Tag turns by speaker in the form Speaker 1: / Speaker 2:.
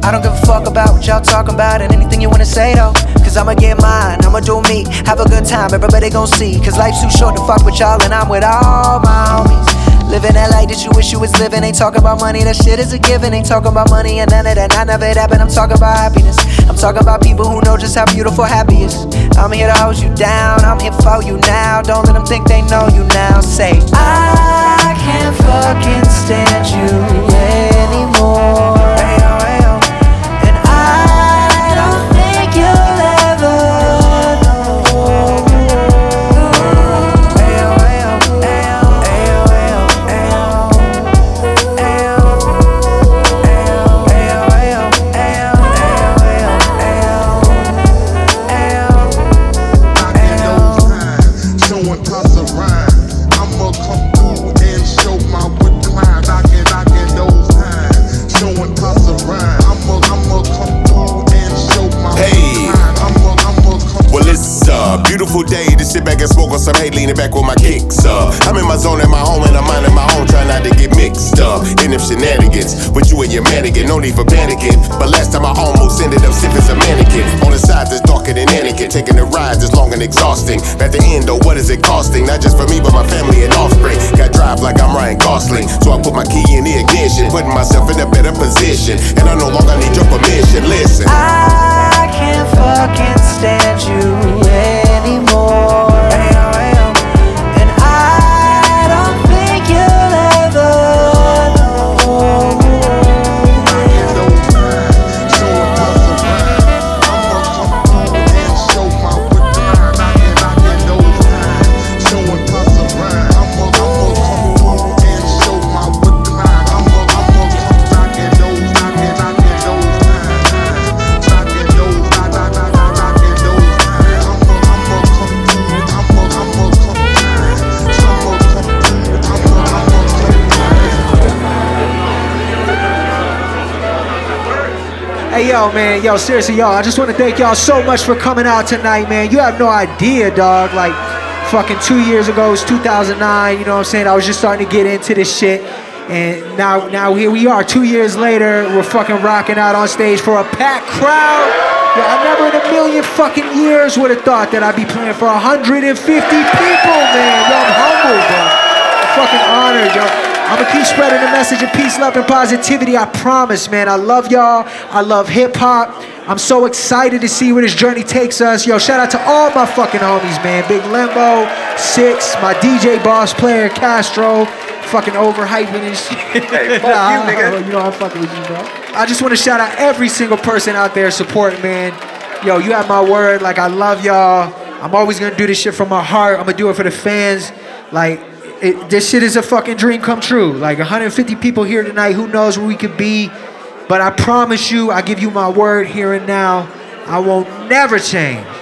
Speaker 1: I don't give a fuck about what y'all talking about and anything you wanna say though. Cause I'ma get mine, I'ma do me, have a good time, everybody gon' see. Cause life's too short to fuck with y'all and I'm with all my homies. Living that life that you wish you was living. Ain't talking about money, that shit is a given. Ain't talking about money and none of that, none of it happened. I'm talking about happiness. I'm talking about people who know just how beautiful happy is. I'm here to hold you down, I'm here for you now. Don't let them think they know you now. Say, I can't fucking stand you anymore. And I don't think you'll ever know.
Speaker 2: Beautiful day to sit back and smoke on some hay, leaning back with my kicks up. I'm in my zone at my home and I'm minding my own, trying not to get mixed up in them shenanigans. With you and your mannequin, no need for panicking. But last time I almost ended up sick as a mannequin. On the side that's darker than Anakin, taking the rides that's long and exhausting. At the end though, what is it costing? Not just for me but my family and offspring. Got drive like I'm Ryan Gosling, so I put my key in the ignition, putting myself in a better position. And I no longer need your permission. Listen,
Speaker 1: I can't fucking stand you anymore. And I don't think you'll ever know.
Speaker 3: Hey, yo, man, yo, seriously, y'all, I just want to thank y'all so much for coming out tonight, man. You have no idea, dog. Like, fucking 2 years ago, it was 2009, you know what I'm saying? I was just starting to get into this shit. And now here we are, 2 years later, we're fucking rocking out on stage for a packed crowd. Yo, I never in a million fucking years would have thought that I'd be playing for 150 people, man. Yo, I'm humbled, bro. I'm fucking honored, yo. I'm gonna keep spreading the message of peace, love, and positivity. I promise, man. I love y'all. I love hip-hop. I'm so excited to see where this journey takes us. Yo, shout out to all my fucking homies, man. Big Limbo, Six, my DJ boss player, Castro, fucking overhyping and shit.
Speaker 4: Hey, fuck you, nigga.
Speaker 3: You know I'm fucking with you, bro. I just want to shout out every single person out there supporting, man. Yo, you have my word. Like, I love y'all. I'm always gonna do this shit from my heart. I'm gonna do it for the fans. Like, this shit is a fucking dream come true. Like 150 people here tonight, who knows where we could be. But I promise you, I give you my word here and now, I won't never change.